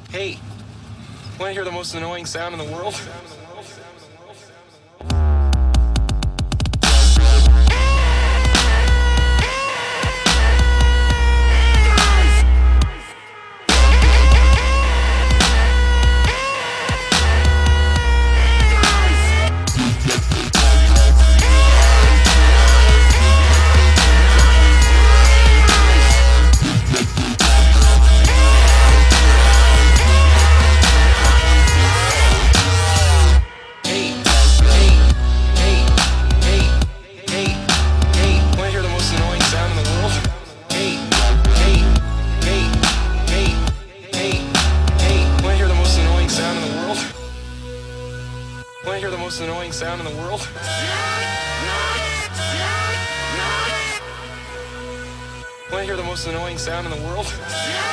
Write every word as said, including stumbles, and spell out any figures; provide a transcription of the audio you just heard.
Hey, want to hear the most annoying sound in the world? Want to hear the most annoying sound in the world? Want to hear the most annoying sound in the world?